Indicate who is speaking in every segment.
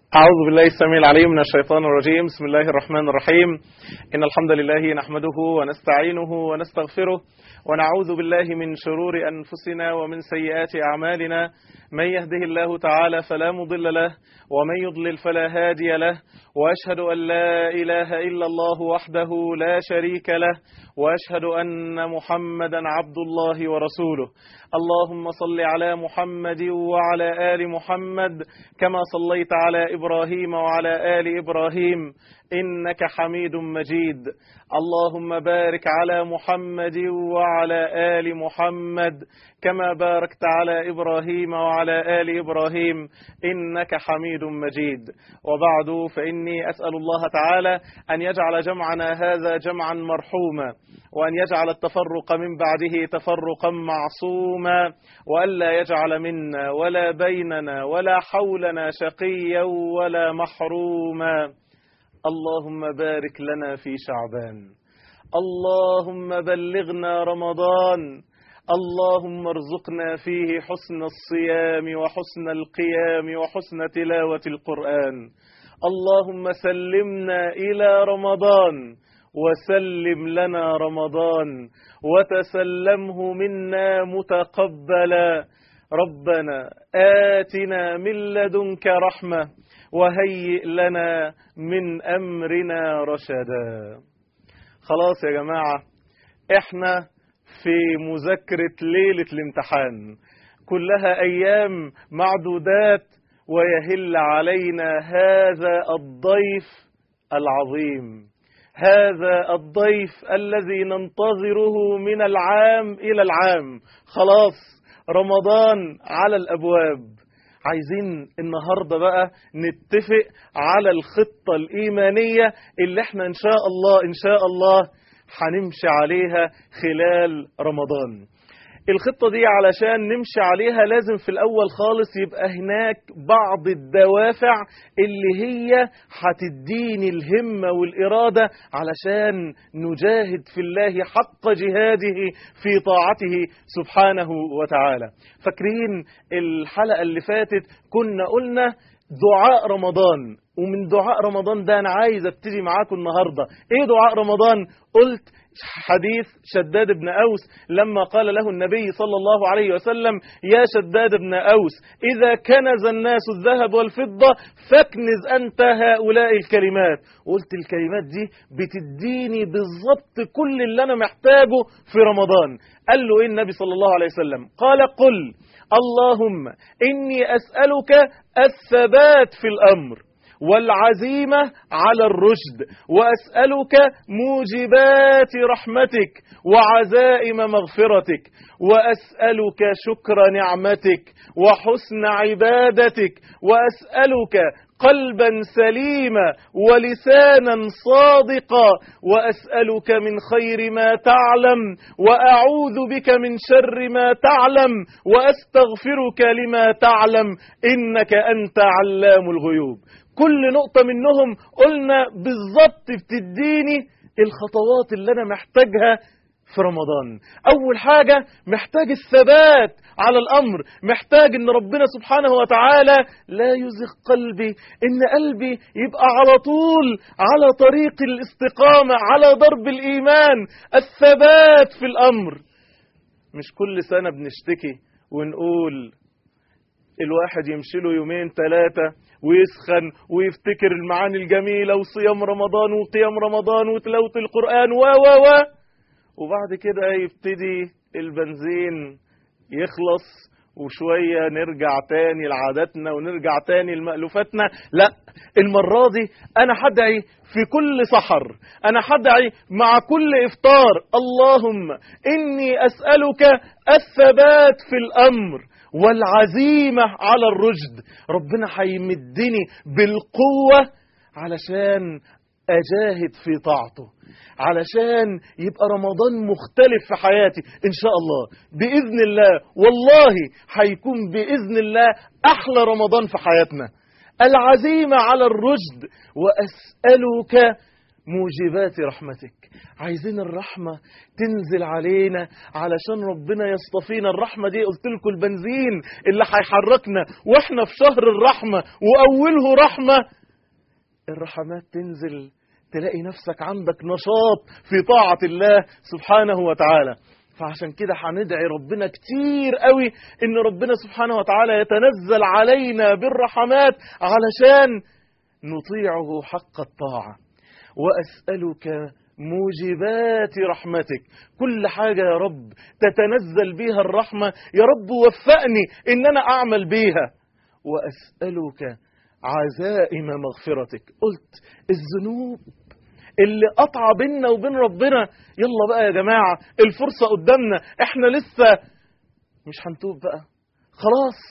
Speaker 1: أعوذ بالله السميع العليم من الشيطان الرجيم. بسم الله الرحمن الرحيم. إن الحمد لله نحمده ونستعينه ونستغفره ونعوذ بالله من شرور أنفسنا ومن سيئات أعمالنا. من يهده الله تعالى فلا مضل له ومن يضلل فلا هادي له، وأشهد أن لا إله إلا الله وحده لا شريك له، وأشهد أن محمدا عبد الله ورسوله. اللهم صل على محمد وعلى آل محمد كما صليت على إبراهيم وعلى آل إبراهيم إنك حميد مجيد. اللهم بارك على محمد وعلى آل محمد كما باركت على إبراهيم وعلى آل إبراهيم إنك حميد مجيد. وبعد، فإني أسأل الله تعالى أن يجعل جمعنا هذا جمعا مرحوما، وأن يجعل التفرق من بعده تفرقا معصوما، وألا يجعل منا ولا بيننا ولا حولنا شقيا ولا محروما. اللهم بارك لنا في شعبان، اللهم بلغنا رمضان، اللهم ارزقنا فيه حسن الصيام وحسن القيام وحسن تلاوة القرآن. اللهم سلمنا إلى رمضان وسلم لنا رمضان وتسلمه منا متقبلا. ربنا آتنا من لدنك رحمة وهيئ لنا من أمرنا رشدا. خلاص يا جماعة، احنا في مذاكرة ليلة الامتحان، كلها أيام معدودات، ويهل علينا هذا الضيف العظيم، هذا الضيف الذي ننتظره من العام إلى العام. خلاص رمضان على الأبواب. عايزين النهاردة بقى نتفق على الخطة الإيمانية اللي احنا إن شاء الله هنمشي عليها خلال رمضان. الخطة دي علشان نمشي عليها لازم في الأول خالص يبقى هناك بعض الدوافع اللي هي هتديني الهمة والإرادة علشان نجاهد في الله حق جهاده في طاعته سبحانه وتعالى. فاكرين الحلقة اللي فاتت كنا قلنا دعاء رمضان، ومن دعاء رمضان ده أنا عايز أبتدي معاكم النهاردة. إيه دعاء رمضان؟ قلت حديث شداد بن أوس لما قال له النبي صلى الله عليه وسلم: يا شداد بن أوس، إذا كنز الناس الذهب والفضة فاكنز أنت هؤلاء الكلمات. قلت الكلمات دي بتديني بالضبط كل اللي أنا محتاجه في رمضان. قال له إيه النبي صلى الله عليه وسلم؟ قال: قل اللهم إني أسألك الثبات في الأمر والعزيمة على الرشد، وأسألك موجبات رحمتك وعزائم مغفرتك، وأسألك شكر نعمتك وحسن عبادتك، وأسألك قلبا سليما ولسانا صادقا، وأسألك من خير ما تعلم وأعوذ بك من شر ما تعلم وأستغفرك لما تعلم إنك أنت علام الغيوب. كل نقطة منهم قلنا بالضبط بتديني الخطوات اللي أنا محتاجها في رمضان. أول حاجة محتاج الثبات على الأمر، محتاج أن ربنا سبحانه وتعالى لا يزغ قلبي، أن قلبي يبقى على طول على طريق الاستقامة على درب الإيمان، الثبات في الأمر. مش كل سنة بنشتكي ونقول الواحد يمشي له يومين ثلاثة ويسخن ويفتكر المعاني الجميلة وصيام رمضان وقيام رمضان وتلاوة القرآن وبعد كده يبتدي البنزين يخلص وشوية نرجع تاني لعاداتنا ونرجع تاني لمألوفاتنا. لا، المرة دي أنا حدعي في كل سحر، أنا حدعي مع كل إفطار: اللهم إني أسألك الثبات في الأمر والعزيمة على الرشد. ربنا هيمدني بالقوة علشان أجاهد في طاعته، علشان يبقى رمضان مختلف في حياتي إن شاء الله بإذن الله. والله هيكون بإذن الله أحلى رمضان في حياتنا. العزيمة على الرشد، وأسألك موجبات رحمتك. عايزين الرحمة تنزل علينا علشان ربنا يصطفينا. الرحمة دي قلت لكم البنزين اللي هيحركنا واحنا في شهر الرحمة وأوله رحمة. الرحمات تنزل تلاقي نفسك عندك نشاط في طاعة الله سبحانه وتعالى. فعشان كده هندعي ربنا كتير قوي ان ربنا سبحانه وتعالى يتنزل علينا بالرحمات علشان نطيعه حق الطاعة. وأسألك موجبات رحمتك، كل حاجة يا رب تتنزل بيها الرحمة يا رب وفقني إن أنا أعمل بيها. وأسألك عزائم مغفرتك. قلت الذنوب اللي قطع بيننا وبين ربنا. يلا بقى يا جماعة الفرصة قدامنا، احنا لسه مش هنتوب بقى خلاص.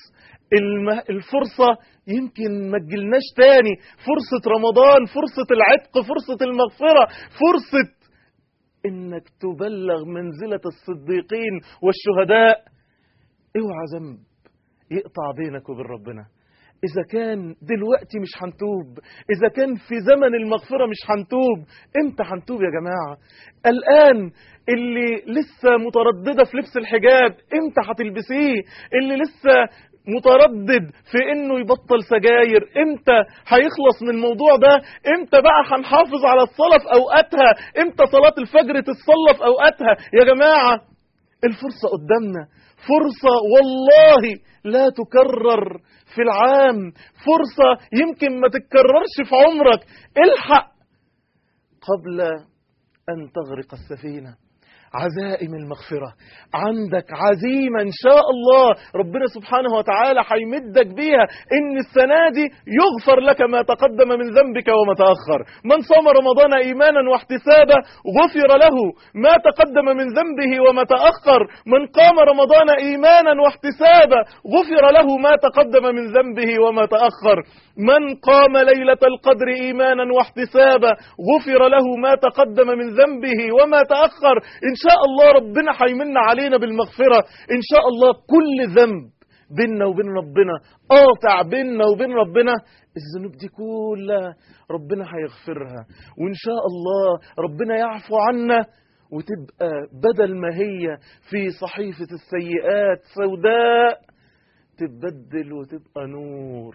Speaker 1: الفرصة يمكن ما تجيلناش تاني، فرصة رمضان، فرصة العتق، فرصة المغفرة، فرصة انك تبلغ منزلة الصديقين والشهداء. اوعى ذنب يقطع بينك وبين ربنا. إذا كان دلوقتي مش هنتوب، إذا كان في زمن المغفرة مش هنتوب، إمتى هنتوب يا جماعة؟ الآن اللي لسه مترددة في لبس الحجاب إمتى هتلبسيه؟ اللي لسه متردد في إنه يبطل سجاير إمتى هيخلص من الموضوع ده؟ إمتى بقى هنحافظ على الصلاة في أوقاتها؟ إمتى صلاة الفجر تتصلى في أوقاتها؟ يا جماعة الفرصة قدامنا، فرصة والله لا تكرر في العام، فرصة يمكن ما تتكررش في عمرك. الحق قبل أن تغرق السفينة. عزائم المغفرة عندك عزيمة إن شاء الله ربنا سبحانه وتعالى هيمدك بيها إن السنة دي يغفر لك ما تقدم من ذنبك وما تأخر. من صام رمضان إيمانا واحتسابا غفر له ما تقدم من ذنبه وما تأخر. من قام رمضان إيمانا واحتسابا غفر له ما تقدم من ذنبه وما تأخر. من قام ليلة القدر إيمانا واحتسابا غفر له ما تقدم من ذنبه وما تأخر. إن شاء الله ربنا هيمن علينا بالمغفرة إن شاء الله. كل ذنب بيننا وبين ربنا، قاطع بيننا وبين ربنا، الذنوب دي كلها ربنا هيغفرها، وإن شاء الله ربنا يعفو عنا وتبقى بدل ما هي في صحيفة السيئات سوداء تتبدل وتبقى نور.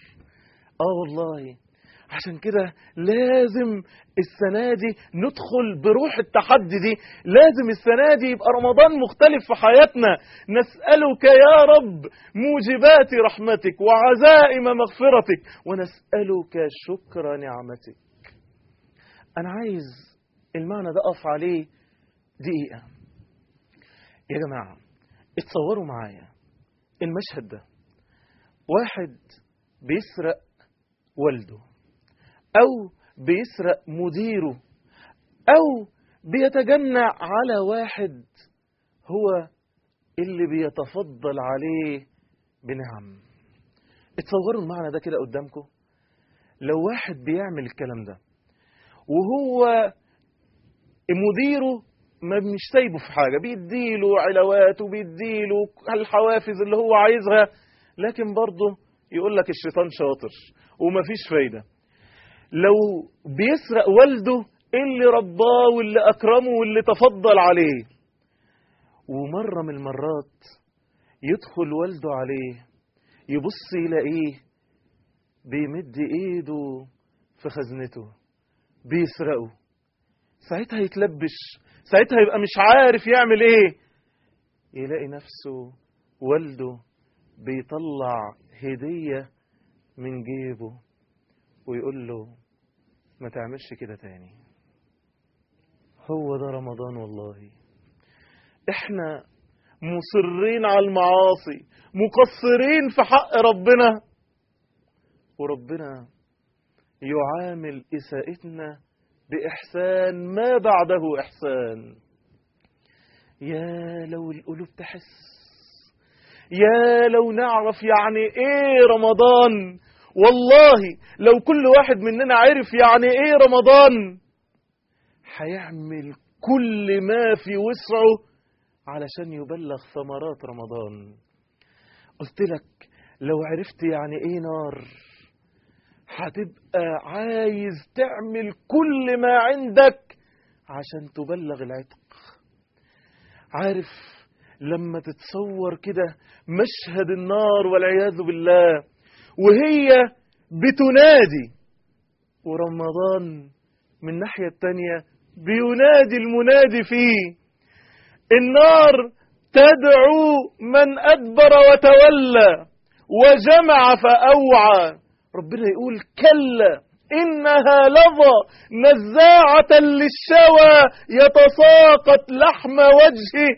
Speaker 1: والله عشان كده لازم السنة دي ندخل بروح التحدي دي. لازم السنة دي يبقى رمضان مختلف في حياتنا. نسألك يا رب موجبات رحمتك وعزائم مغفرتك ونسألك شكر نعمتك. أنا عايز المعنى ده أقف عليه دقيقة يا جماعة. اتصوروا معايا المشهد ده، واحد بيسرق والده أو بيسرق مديره أو بيتجنى على واحد هو اللي بيتفضل عليه بنعم. اتصوروا المعنى ده كده قدامكم. لو واحد بيعمل الكلام ده وهو مديره ما مش سايبه في حاجة، بيديله علاوات وبيديله الحوافز اللي هو عايزها، لكن برضه يقول لك الشيطان شاطر ومفيش فايدة. لو بيسرق والده اللي رباه واللي أكرمه واللي تفضل عليه، ومرة من المرات يدخل والده عليه يبص يلاقيه بيمد ايده في خزنته بيسرقه، ساعتها يتلبش، ساعتها يبقى مش عارف يعمل ايه. يلاقي نفسه والده بيطلع هدية من جيبه ويقول له ما تعملش كده تاني. هو ده رمضان والله. احنا مصرين على المعاصي، مقصرين في حق ربنا، وربنا يعامل إساءتنا بإحسان ما بعده إحسان. يا لو القلوب تحس، يا لو نعرف يعني ايه رمضان. والله لو كل واحد مننا عرف يعني ايه رمضان هيعمل كل ما في وسعه علشان يبلغ ثمرات رمضان. قلت لك لو عرفت يعني ايه نار هتبقى عايز تعمل كل ما عندك عشان تبلغ العتق. عارف لما تتصور كده مشهد النار والعياذ بالله وهي بتنادي، ورمضان من الناحية التانية بينادي المنادي فيه، النار تدعو من أدبر وتولى وجمع فأوعى. ربنا يقول كلا إنها لظى نزاعة للشوى يتساقط لحم وجهه.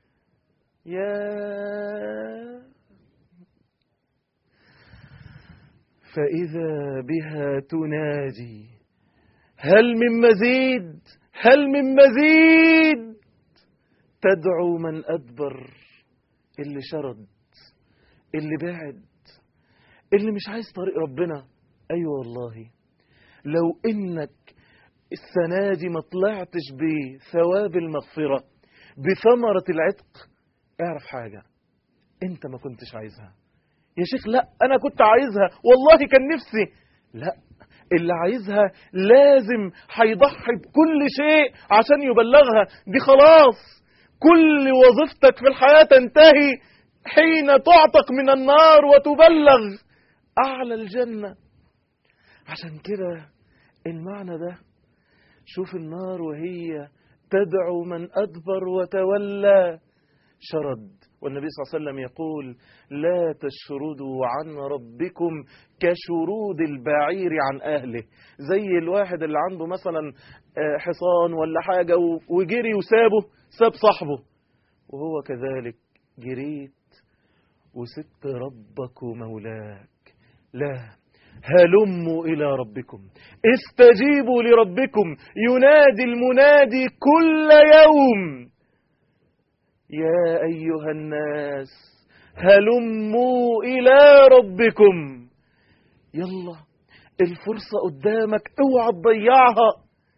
Speaker 1: فإذا بها تنادي هل من مزيد، هل من مزيد، تدعو من أدبر، اللي شرد، اللي بعد، اللي مش عايز طريق ربنا. أيوة والله لو إنك السنة دي ما طلعتش بثواب المغفرة بثمرة العتق، اعرف حاجة، انت ما كنتش عايزها يا شيخ. لا أنا كنت عايزها والله، كان نفسي. لا، اللي عايزها لازم هيضحي بكل شيء عشان يبلغها. دي خلاص كل وظيفتك في الحياة تنتهي حين تعتق من النار وتبلغ أعلى الجنة. عشان كده المعنى ده، شوف النار وهي تدعو من أدبر وتولى شرد. والنبي صلى الله عليه وسلم يقول لا تشردوا عن ربكم كشرود البعير عن أهله. زي الواحد اللي عنده مثلا حصان ولا حاجة وجري ساب صاحبه، وهو كذلك جريت وسبت ربك ومولاك. لا، هلموا إلى ربكم استجيبوا لربكم ينادي المنادي كل يوم يا أيها الناس هلموا إلى ربكم. يلا الفرصة قدامك، اوعى تضيعها.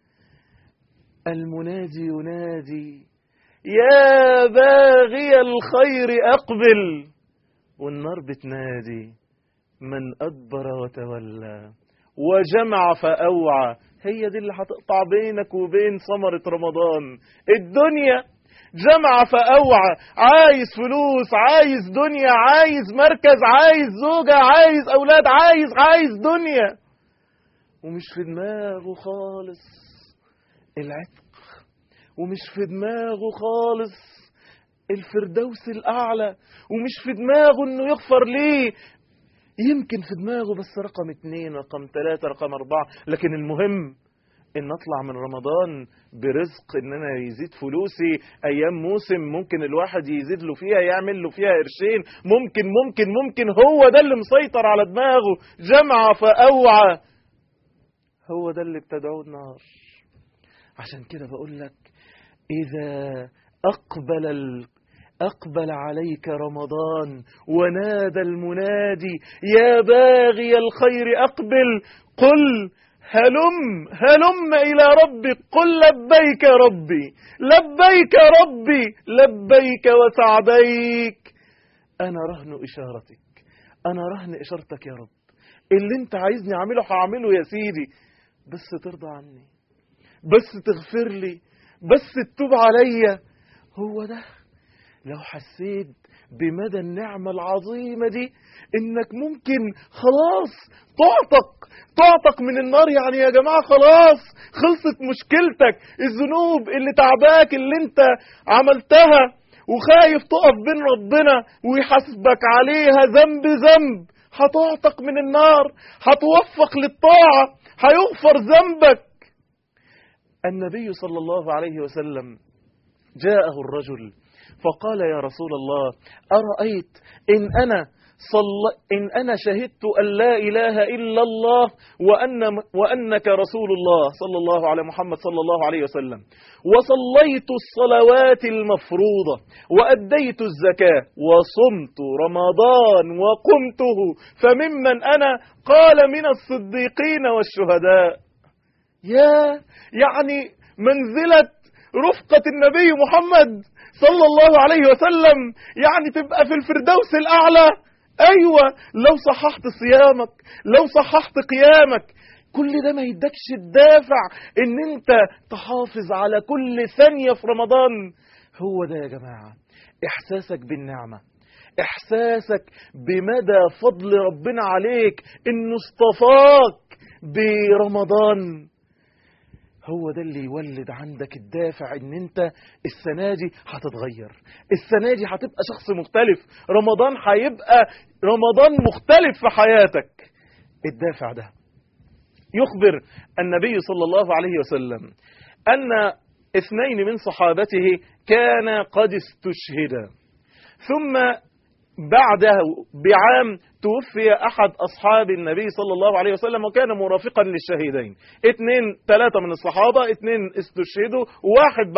Speaker 1: المنادي ينادي يا باغي الخير أقبل، والنار بتنادي من أدبر وتولى وجمع فأوعى. هي دي اللي هتقطع بينك وبين ثمرة رمضان. الدنيا جمع فأوعى، عايز فلوس، عايز دنيا، عايز مركز، عايز زوجة، عايز أولاد، عايز دنيا، ومش في دماغه خالص العتق، ومش في دماغه خالص الفردوس الأعلى، ومش في دماغه إنه يغفر ليه. يمكن في دماغه بس رقم 2 رقم 3 رقم 4، لكن المهم إن أطلع من رمضان برزق، إن أنا يزيد فلوسي. أيام موسم ممكن الواحد يزيد له فيها، يعمل له فيها قرشين، ممكن هو ده اللي مسيطر على دماغه. جمع فأوعى، هو ده اللي ابتدعوه النار. عشان كده بقول لك إذا أقبل عليك رمضان ونادى المنادي يا باغي الخير أقبل، قل هلم إلى ربك، قل لبيك ربي لبيك ربي لبيك وسعديك. أنا رهن إشارتك، أنا رهن إشارتك يا رب. اللي أنت عايزني أعمله هعمله يا سيدي، بس ترضى عني، بس تغفر لي، بس تتوب عليا. هو ده. لو حسيت بمدى النعمة العظيمة دي إنك ممكن خلاص تعتق من النار، يعني يا جماعة خلاص خلصت مشكلتك. الذنوب اللي تعباك اللي انت عملتها وخايف تقف بين ربنا ويحاسبك عليها ذنب، هتعتق من النار، هتوفق للطاعة، هيغفر ذنبك. النبي صلى الله عليه وسلم جاءه الرجل فقال يا رسول الله أرأيت إن أنا شهدت أن لا إله إلا الله وأنك رسول الله صلى الله على محمد صلى الله عليه وسلم، وصليت الصلوات المفروضة وأديت الزكاة وصمت رمضان وقمته فممن أنا؟ قال من الصديقين والشهداء. يعني منزلة رفقة النبي محمد صلى الله عليه وسلم، يعني تبقى في الفردوس الأعلى. أيوة، لو صححت صيامك، لو صححت قيامك، كل ده ما يدكش الدافع ان انت تحافظ على كل ثانية في رمضان. هو ده يا جماعة احساسك بالنعمة، احساسك بمدى فضل ربنا عليك انه اصطفاك برمضان. هو ده اللي يولد عندك الدافع ان انت السنة دي هتتغير، السنة دي هتبقى شخص مختلف، رمضان هيبقى رمضان مختلف في حياتك. الدافع ده يخبر النبي صلى الله عليه وسلم أن 2 من صحابته كان قد استشهدا، ثم بعده بعام توفي أحد أصحاب النبي صلى الله عليه وسلم وكان مرافقا للشهيدين. 3 من الصحابة، 2 استشهدوا، واحد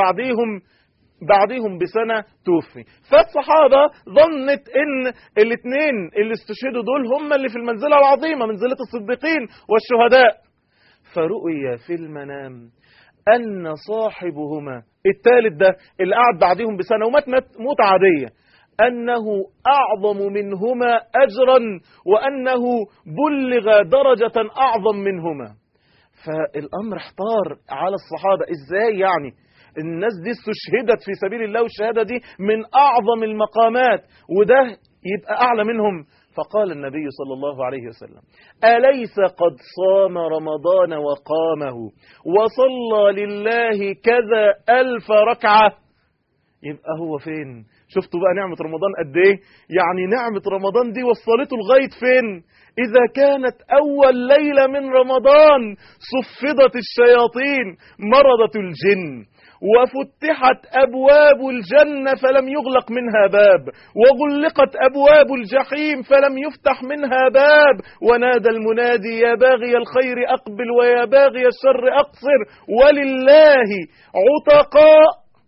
Speaker 1: بعديهم بسنة توفي. فالصحابة ظنت ان 2 اللي استشهدوا دول هم اللي في المنزلة العظيمة، منزلة الصديقين والشهداء. فرؤي في المنام أن صاحبهما الثالث ده اللي قعد بعديهم بسنة ومات موت عادية، أنه أعظم منهما أجرا وأنه بلغ درجة أعظم منهما. فالأمر احتار على الصحابة، إزاي يعني الناس دي استشهدت في سبيل الله، والشهادة دي من أعظم المقامات وده يبقى أعلى منهم؟ فقال النبي صلى الله عليه وسلم: أليس قد صام رمضان وقامه وصلى لله كذا 1000 ركعة؟ يبقى هو فين؟ شفتوا بقى نعمة رمضان قد ايه؟ يعني نعمة رمضان دي وصلته لغاية فين؟ إذا كانت أول ليلة من رمضان صفدت الشياطين، مرضت الجن، وفتحت أبواب الجنة فلم يغلق منها باب، وغلقت أبواب الجحيم فلم يفتح منها باب، ونادى المنادي: يا باغي الخير أقبل ويا باغي الشر أقصر، ولله عتقاء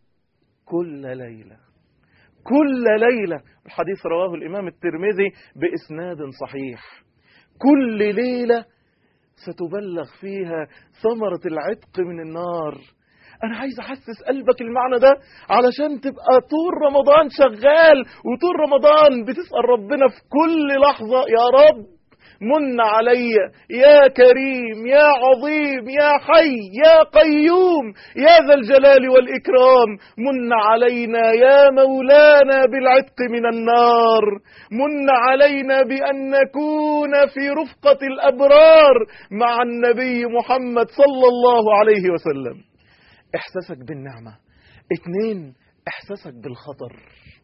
Speaker 1: كل ليلة. كل ليلة. الحديث رواه الإمام الترمذي بإسناد صحيح. كل ليلة ستبلغ فيها ثمرة العتق من النار. أنا عايز أحسس قلبك المعنى ده علشان تبقى طول رمضان شغال، وطول رمضان بتسأل ربنا في كل لحظة: يا رب من علي يا كريم يا عظيم يا حي يا قيوم يا ذا الجلال والإكرام، من علينا يا مولانا بالعتق من النار، من علينا بأن نكون في رفقة الأبرار مع النبي محمد صلى الله عليه وسلم. إحساسك بالنعمة. 2 إحساسك بالخطر.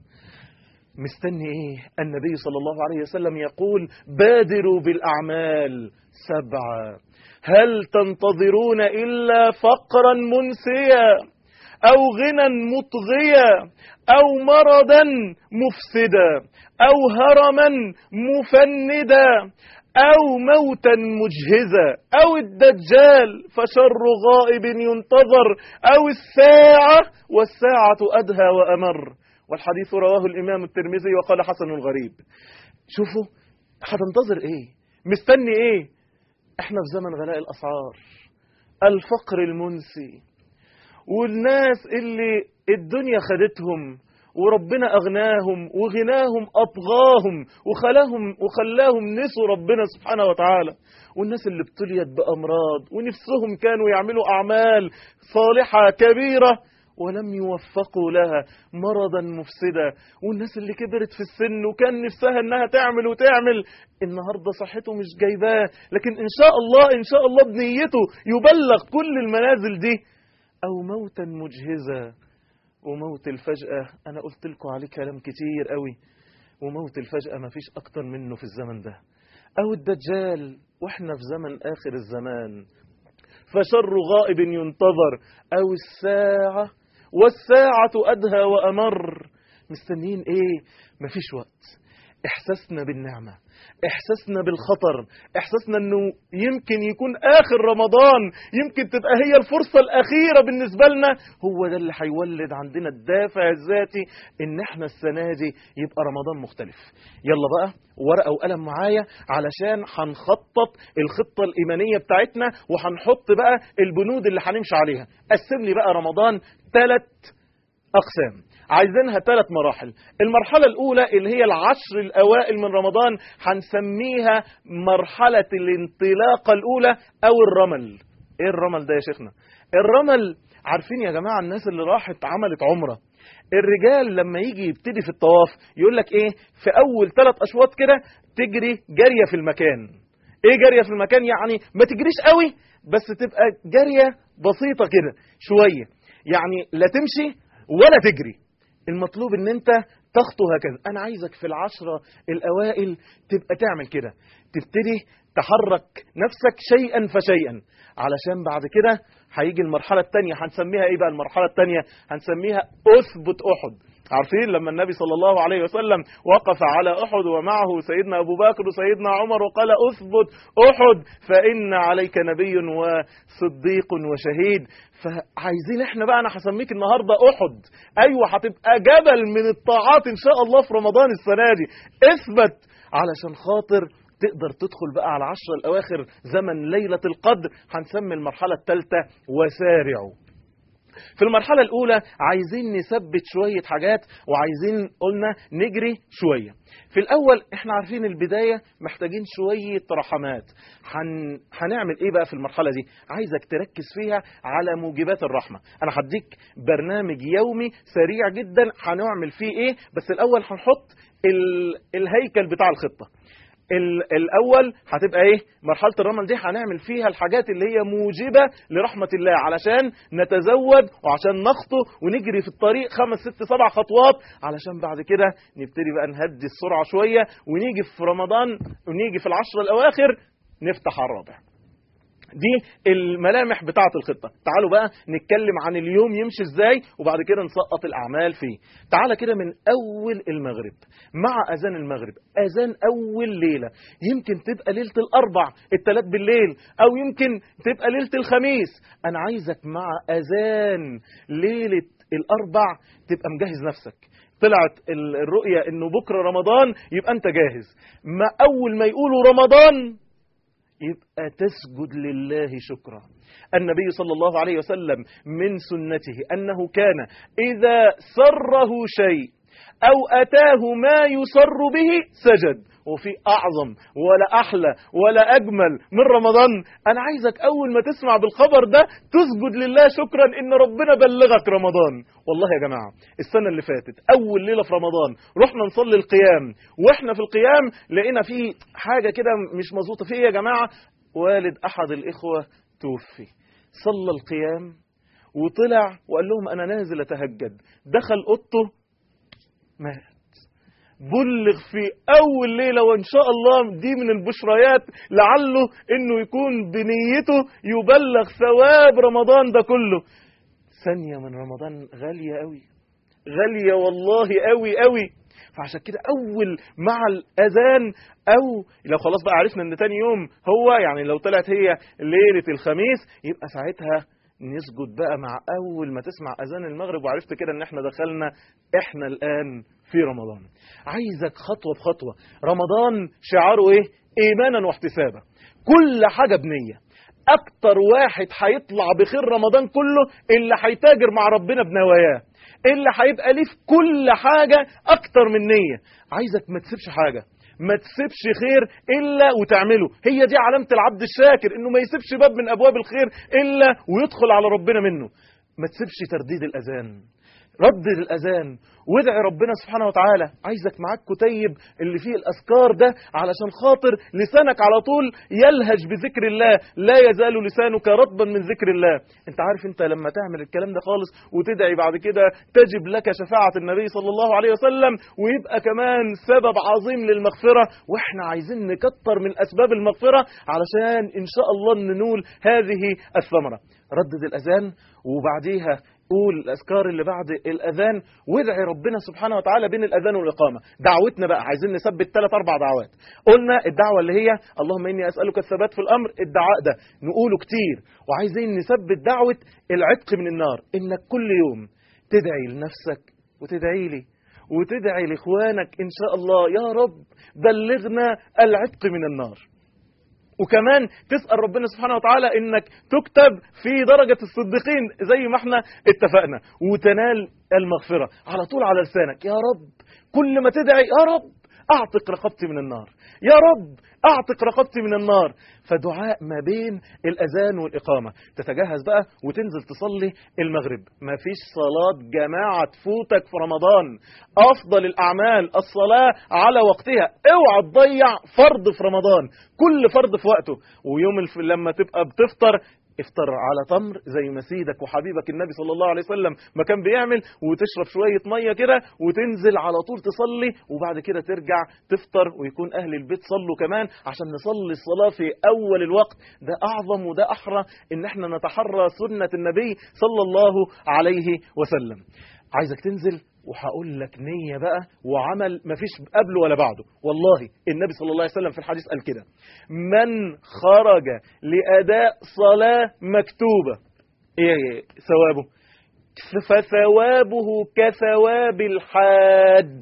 Speaker 1: مستني ايه؟ النبي صلى الله عليه وسلم يقول: بادروا بالأعمال 7. هل تنتظرون إلا فقرا منسيا أو غنى مطغيا أو مرضا مفسدا أو هرما مفندا أو موتا مجهزا أو الدجال فشر غائب ينتظر أو الساعة والساعة أدهى وأمر. والحديث رواه الإمام الترمذي وقال حسن غريب. شوفوا، هتنتظر ايه؟ مستني ايه؟ احنا في زمن غلاء الأسعار، الفقر المنسي، والناس اللي الدنيا خدتهم وربنا أغناهم وغناهم أطغاهم وخلاهم نسوا ربنا سبحانه وتعالى، والناس اللي ابتليت بأمراض ونفسهم كانوا يعملوا أعمال صالحة كبيرة ولم يوفقوا لها، مرضا مفسدا، والناس اللي كبرت في السن وكان نفسها انها تعمل وتعمل، النهاردة صحته مش جايباه، لكن ان شاء الله بنيته يبلغ كل المنازل دي. او موتا مجهزا، وموت الفجأة انا قلت لكم عليه كلام كتير قوي، وموت الفجأة ما فيش اكتر منه في الزمن ده. او الدجال واحنا في زمن اخر الزمان، فشر غائب ينتظر، او الساعة والساعة أدهى وأمر. مستنيين ايه؟ مفيش وقت. احساسنا بالنعمة، احساسنا بالخطر، احساسنا انه يمكن يكون اخر رمضان، يمكن تبقى هي الفرصة الاخيرة بالنسبة لنا، هو ده اللي هيولد عندنا الدافع الذاتي ان احنا السنة دي يبقى رمضان مختلف. يلا بقى ورقة وقلم معايا علشان هنخطط الخطة الإيمانية بتاعتنا، وهنحط بقى البنود اللي هنمشي عليها. قسم لي بقى رمضان 3 أقسام، عايزينها 3 مراحل. المرحلة الأولى اللي هي العشر الأوائل من رمضان هنسميها مرحلة الانطلاقة الأولى أو الرمل. إيه الرمل ده يا شيخنا؟ الرمل، عارفين يا جماعة الناس اللي راحت عملت عمرة، الرجال لما يجي يبتدي في الطواف يقول لك إيه؟ في أول 3 أشواط كده تجري جارية في المكان. إيه جارية في المكان؟ يعني ما تجريش قوي، بس تبقى جارية بسيطة كده شوية، يعني لا تمشي ولا تجري. المطلوب ان انت تخطو هكذا. انا عايزك في العشرة الاوائل تبقى تعمل كده، تبتدي تحرك نفسك شيئا فشيئا، علشان بعد كده هيجي المرحلة التانية. هنسميها ايه بقى المرحلة التانية؟ هنسميها اثبت احد. عارفين لما النبي صلى الله عليه وسلم وقف على احد ومعه سيدنا ابو بكر وسيدنا عمر وقال اثبت احد فان عليك نبي وصديق وشهيد. فعايزين احنا بقى، انا هسميك النهارده احد، ايوه هتبقى جبل من الطاعات ان شاء الله في رمضان السنه دي. اثبت علشان خاطر تقدر تدخل بقى على 10 الاواخر زمن ليله القدر. هنسمي المرحله الثالثه وسارعوا. في المرحلة الأولى عايزين نثبت شوية حاجات، وعايزين قلنا نجري شوية. في الأول احنا عارفين البداية محتاجين شوية رحمات. هنعمل ايه بقى في المرحلة دي؟ عايزك تركز فيها على موجبات الرحمة. انا هديك برنامج يومي سريع جدا هنعمل فيه ايه، بس الأول هنحط الهيكل بتاع الخطة. الأول هتبقى ايه؟ مرحلة الرمل دي هنعمل فيها الحاجات اللي هي موجبة لرحمة الله، علشان نتزود وعشان نخطو ونجري في الطريق 5 6 7 خطوات، علشان بعد كده نبتدي بقى نهدي السرعة شوية، ونيجي في رمضان ونيجي في العشر الأواخر نفتح على الرابع. دي الملامح بتاعة الخطة. تعالوا بقى نتكلم عن اليوم يمشي ازاي، وبعد كده نسقط الأعمال فيه. تعالى كده من أول المغرب مع أذان المغرب، أذان أول ليلة، يمكن تبقى ليلة الأربع الثلاث بالليل، أو يمكن تبقى ليلة الخميس. أنا عايزك مع أذان ليلة الأربع تبقى مجهز نفسك. طلعت الرؤية إنه بكرة رمضان، يبقى أنت جاهز. ما أول ما يقولوا رمضان يبقى تسجد لله شكرا. النبي صلى الله عليه وسلم من سنته أنه كان إذا سره شيء أو أتاه ما يسر به سجد. وفي أعظم ولا أحلى ولا أجمل من رمضان؟ أنا عايزك أول ما تسمع بالخبر ده تسجد لله شكرا إن ربنا بلغك رمضان. والله يا جماعة السنة اللي فاتت أول ليلة في رمضان رحنا نصلي القيام، وإحنا في القيام لقينا فيه حاجة كده مش مظبوطة. فيه يا جماعة والد أحد الإخوة توفي، صلى القيام وطلع وقال لهم أنا نازل أتهجد، دخل أوضته مات. بلغ في أول ليلة، وإن شاء الله دي من البشريات، لعله إنه يكون بنيته يبلغ ثواب رمضان ده كله. ثانية من رمضان غالية قوي، غالية والله قوي قوي. فعشان كده أول مع الأذان، أو لو خلاص بقى عرفنا إن تاني يوم هو، يعني لو طلعت هي ليلة الخميس، يبقى ساعتها نسجد بقى مع أول ما تسمع أذان المغرب، وعرفت كده إن احنا دخلنا احنا الآن في رمضان. عايزك خطوة بخطوة. رمضان شعاره ايه؟ ايمانا واحتسابا، كل حاجة بنية. اكتر واحد هيطلع بخير رمضان كله اللي هيتاجر مع ربنا بنواياه، اللي هيبقى ليه في كل حاجة اكتر من نية. عايزك ما تسيبش حاجة، ما تسيبش خير إلا وتعمله. هي دي علامة العبد الشاكر، إنه ما يسيبش باب من أبواب الخير إلا ويدخل على ربنا منه. ما تسيبش ترديد الأذان، ردد الأذان وادعي ربنا سبحانه وتعالى. عايزك معاك كتيب اللي فيه الأذكار ده، علشان خاطر لسانك على طول يلهج بذكر الله، لا يزال لسانك رطبا من ذكر الله. انت عارف انت لما تعمل الكلام ده خالص وتدعي بعد كده تجب لك شفاعة النبي صلى الله عليه وسلم، ويبقى كمان سبب عظيم للمغفرة. واحنا عايزين نكتر من أسباب المغفرة علشان إن شاء الله ننول هذه الثمرة. ردد الأذان، وبعديها قول الأذكار اللي بعد الأذان، وادعي ربنا سبحانه وتعالى بين الأذان والإقامة. دعوتنا بقى عايزين نثبت 3 4 دعوات. قلنا الدعوة اللي هي اللهم إني أسألك الثبات في الأمر، الدعاء ده نقوله كتير. وعايزين نثبت دعوة العتق من النار، إنك كل يوم تدعي لنفسك وتدعي لي وتدعي لإخوانك إن شاء الله، يا رب بلغنا العتق من النار. وكمان تسأل ربنا سبحانه وتعالى انك تكتب في درجة الصديقين زي ما احنا اتفقنا، وتنال المغفرة على طول على لسانك. يا رب كل ما تدعي يا رب اعتق رقبتي من النار، يا رب اعتق رقبتي من النار. فدعاء ما بين الاذان والاقامه. تتجهز بقى وتنزل تصلي المغرب. ما فيش صلاه جماعه تفوتك في رمضان. افضل الاعمال الصلاه على وقتها. اوعى تضيع فرض في رمضان، كل فرض في وقته. ويوم لما تبقى بتفطر افطر على تمر زي ما سيدك وحبيبك النبي صلى الله عليه وسلم ما كان بيعمل، وتشرب شوية مية كده وتنزل على طول تصلي، وبعد كده ترجع تفطر ويكون أهل البيت صلوا كمان عشان نصلي الصلاة في أول الوقت. ده أعظم وده أحرى إن احنا نتحرى سنة النبي صلى الله عليه وسلم. عايزك تنزل وهقول لك نية بقى وعمل مفيش قبله ولا بعده. والله النبي صلى الله عليه وسلم في الحديث قال كده: من خرج لأداء صلاة مكتوبة ايه ثوابه؟ فثوابه كثواب الحاج.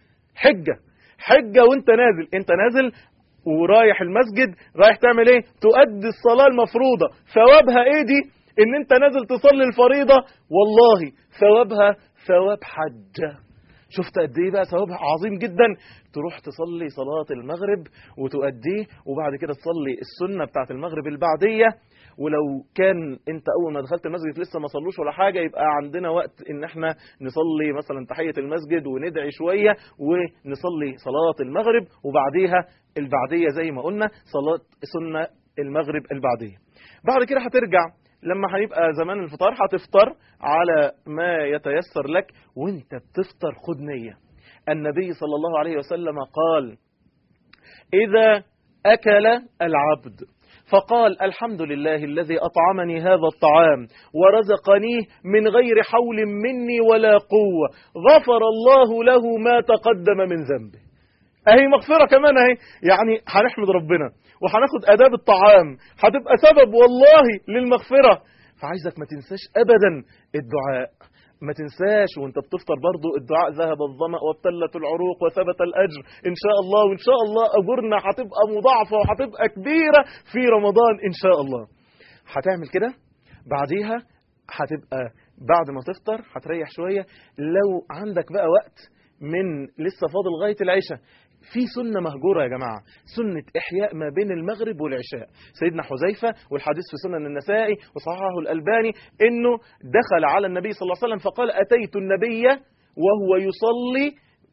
Speaker 1: حجة وانت نازل، انت نازل ورايح المسجد، رايح تعمل ايه؟ تؤدي الصلاة المفروضة. ثوابها ايه دي؟ ان انت نازل تصلي الفريضة، والله ثوابها ثواب حجة. شفت قد ايه بقى ثوابها عظيم جدا؟ تروح تصلي صلاة المغرب وتؤديه، وبعد كده تصلي السنة بتاعت المغرب البعدية. ولو كان انت اول ما دخلت المسجد لسه ما صلوش ولا حاجة، يبقى عندنا وقت ان احنا نصلي مثلا تحية المسجد وندعي شوية ونصلي صلاة المغرب، وبعديها البعدية زي ما قلنا صلاة سنة المغرب البعدية. بعد كده هترجع لما هيبقى زمان الفطار، هتفطر على ما يتيسر لك. وانت بتفطر خد نية. النبي صلى الله عليه وسلم قال: إذا أكل العبد فقال الحمد لله الذي أطعمني هذا الطعام ورزقنيه من غير حول مني ولا قوة، غفر الله له ما تقدم من ذنبه. اهي مغفرة كمان اهي، يعني هنحمد ربنا وهناخد آداب الطعام، هتبقى سبب والله للمغفرة. فعايزك ما تنساش أبدا الدعاء، ما تنساش وانت بتفطر برضو الدعاء: ذهب الظمأ وابتلت العروق وثبت الأجر إن شاء الله. وإن شاء الله أجرنا هتبقى مضاعفة وهتبقى كبيرة في رمضان إن شاء الله. هتعمل كده. بعديها هتبقى بعد ما تفطر هتريح شوية. لو عندك بقى وقت من لسه فاضل لغاية العشاء، في سنة مهجورة يا جماعة، سنة إحياء ما بين المغرب والعشاء. سيدنا حذيفة والحديث في سنن النسائي وصححه الألباني إنه دخل على النبي صلى الله عليه وسلم فقال: أتيت النبي وهو يصلي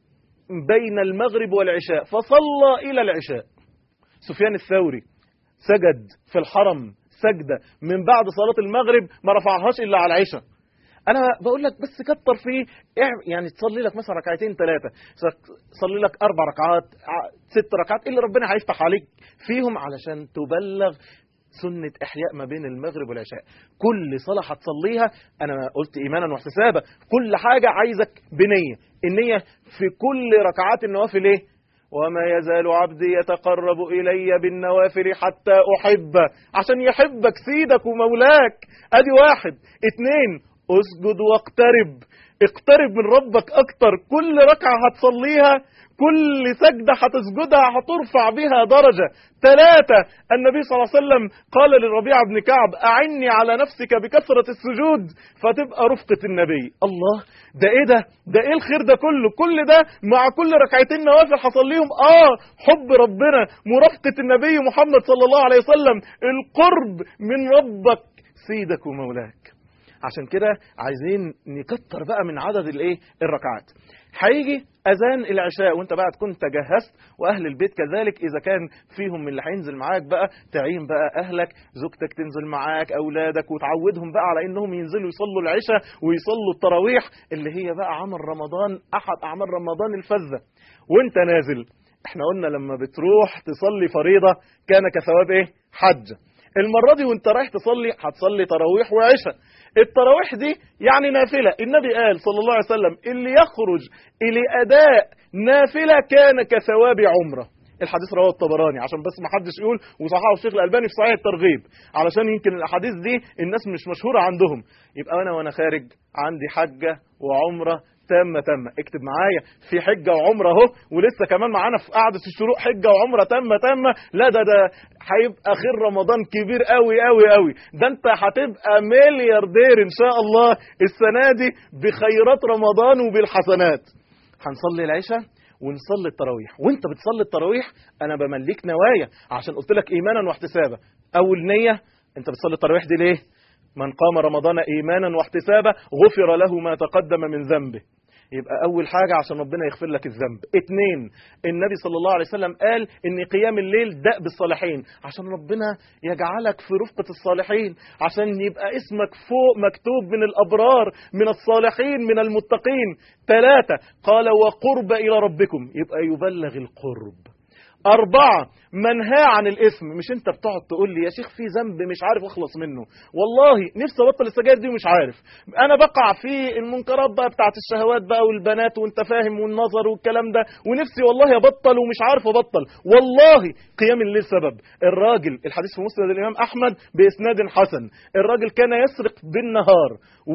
Speaker 1: بين المغرب والعشاء فصلى إلى العشاء. سفيان الثوري سجد في الحرم سجدة من بعد صلاة المغرب ما رفعهاش إلا على العشاء. أنا بقول لك بس كتر فيه، يعني تصلي لك مثلا ركعتين ثلاثة، تصلي لك 4 ركعات 6 ركعات اللي ربنا هيفتح عليك فيهم علشان تبلغ سنة إحياء ما بين المغرب والعشاء. كل صلاة هتصليها، أنا قلت إيمانا واحتسابا، كل حاجة عايزك بنية. النية في كل ركعات النوافل إيه؟ وما يزال عبدي يتقرب إلي بالنوافل حتى أحبه، عشان يحبك سيدك ومولاك. أدي 1. 2 اسجد واقترب، اقترب من ربك أكتر. كل ركعة هتصليها، كل سجدة هتسجدها هترفع بها درجة. 3 النبي صلى الله عليه وسلم قال للربيع بن كعب: أعني على نفسك بكثرة السجود فتبقى رفقة النبي. الله، ده ايه ده ايه الخير ده كله؟ كل ده مع كل ركعتين نوافل هصليهم. حب ربنا، مرافقة النبي محمد صلى الله عليه وسلم، القرب من ربك سيدك ومولاك. عشان كده عايزين نكتر بقى من عدد الركعات. هيجي أذان العشاء وانت بقى تكون تجهزت، وأهل البيت كذلك إذا كان فيهم من اللي هينزل معاك بقى تعين بقى أهلك، زوجتك تنزل معاك، أولادك، وتعودهم بقى على إنهم ينزلوا يصلوا العشاء ويصلوا التراويح اللي هي بقى عمل رمضان، أحد أعمال رمضان الفذة. وانت نازل احنا قلنا لما بتروح تصلي فريضة كان كثواب حج. المرة دي وانت رايح تصلي هتصلي تراويح وعشاء. التراويح دي يعني نافلة. النبي قال صلى الله عليه وسلم: اللي يخرج إلى أداء نافلة كان كثواب عمره. الحديث رواه الطبراني، عشان بس ما حدش يقول، وصححه الشيخ الألباني في صحيح الترغيب، علشان يمكن الأحاديث دي الناس مش مشهورة عندهم. يبقى أنا وأنا خارج عندي حجة وعمرة تامة تامة. اكتب معايا في حجة وعمرة اهو، ولسه كمان معانا في قعدة الشروق حجة وعمرة تامة تامة. لا ده هيبقى خير رمضان كبير قوي قوي قوي. ده انت هتبقى ملياردير ان شاء الله السنة دي بخيرات رمضان وبالحسنات. هنصلي العشاء ونصلي التراويح، وانت بتصلي التراويح انا بمليك نوايا عشان قلت لك ايمانا واحتسابا. اول نية، انت بتصلي التراويح دي ليه؟ من قام رمضان ايمانا واحتسابا غفر له ما تقدم من ذنبه. يبقى اول حاجة عشان ربنا يغفر لك الذنب. 2، النبي صلى الله عليه وسلم قال ان قيام الليل دأب الصالحين، عشان ربنا يجعلك في رفقة الصالحين، عشان يبقى اسمك فوق مكتوب من الابرار من الصالحين من المتقين. 3، قال وقرب الى ربكم، يبقى يبلغ القرب. 4، منهى عن الإثم. مش انت بتقعد تقول لي يا شيخ في ذنب مش عارف اخلص منه، والله نفسي ابطل السجاير دي ومش عارف، انا بقع في المنكرات بقى بتاعت الشهوات بقى والبنات وانت فاهم والنظر والكلام ده، ونفسي والله ابطل ومش عارف ابطل. والله قيام الليل سبب. الراجل، الحديث في مسند الامام احمد باسناد حسن، الراجل كان يسرق بالنهار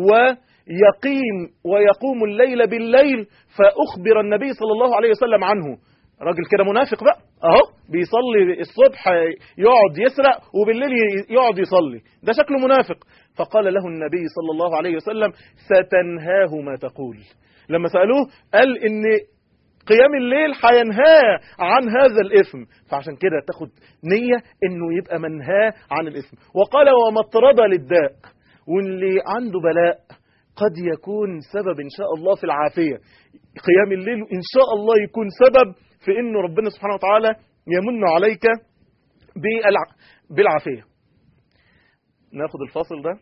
Speaker 1: ويقوم الليل بالليل، فاخبر النبي صلى الله عليه وسلم عنه. راجل كده منافق بقى اهو، بيصلي الصبح يقعد يسرق وبالليل يقعد يصلي، ده شكله منافق. فقال له النبي صلى الله عليه وسلم ستنهاه ما تقول. لما سألوه قال ان قيام الليل هينهاه عن هذا الإثم، فعشان كده تاخد نية انه يبقى منهاه عن الإثم. وقال ومطردة للداء، واللي عنده بلاء قد يكون سبب ان شاء الله في العافية. قيام الليل ان شاء الله يكون سبب في انه ربنا سبحانه وتعالى يمن عليك بالعافية. ناخد الفاصل ده.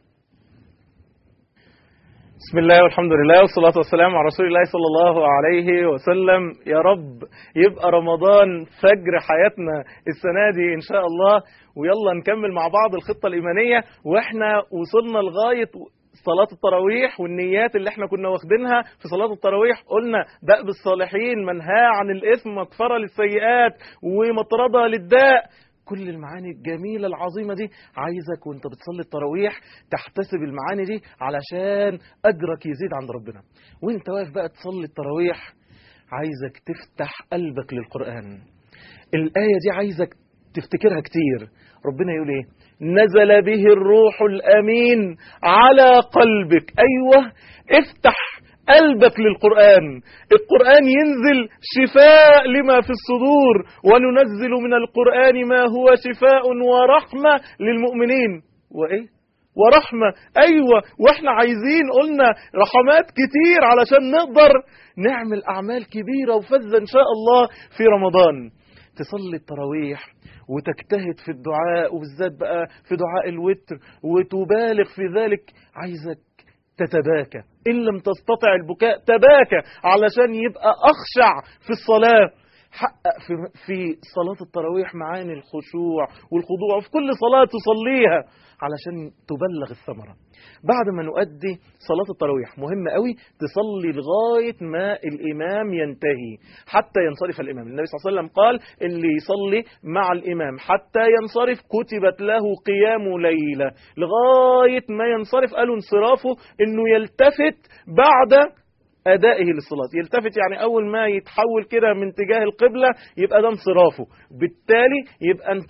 Speaker 1: بسم الله والحمد لله والصلاة والسلام على رسول الله صلى الله عليه وسلم. يا رب يبقى رمضان فجر حياتنا السنة دي إن شاء الله، ويلا نكمل مع بعض الخطة الإيمانية. وإحنا وصلنا لغاية صلاة التراويح والنيات اللي احنا كنا واخدينها في صلاة التراويح. قلنا دأب الصالحين، منهى عن الإثم، مغفرة للسيئات، ومطردة للداء. كل المعاني الجميلة العظيمة دي عايزك وانت بتصلي التراويح تحتسب المعاني دي علشان أجرك يزيد عند ربنا. وانت واقف بقى تصلي التراويح عايزك تفتح قلبك للقرآن. الآية دي عايزك تفتكرها كتير. ربنا يقول ايه؟ نزل به الروح الأمين على قلبك. أيوة، افتح قلبك للقرآن. القرآن ينزل شفاء لما في الصدور، وننزل من القرآن ما هو شفاء ورحمة للمؤمنين. وإيه؟ ورحمة. أيوة، وإحنا عايزين قلنا رحمات كتير علشان نقدر نعمل أعمال كبيرة وفذة إن شاء الله في رمضان. تصلي التراويح وتجتهد في الدعاء، وبالذات بقى في دعاء الوتر، وتبالغ في ذلك. عايزك تتباكى، إن لم تستطع البكاء تباكى علشان يبقى أخشع في الصلاة. حقق في صلاة التراويح معاني الخشوع والخضوع في كل صلاة تصليها علشان تبلغ الثمرة. بعد ما نؤدي صلاة التراويح مهم قوي تصلي لغاية ما الإمام ينتهي حتى ينصرف الإمام. النبي صلى الله عليه وسلم قال اللي يصلي مع الإمام حتى ينصرف كتبت له قيام ليلة. لغاية ما ينصرف قالوا انصرافه انه يلتفت بعد أدائه للصلاة. يلتفت يعني أول ما يتحول كده من تجاه القبلة يبقى ده انصرافه، بالتالي يبقى أنت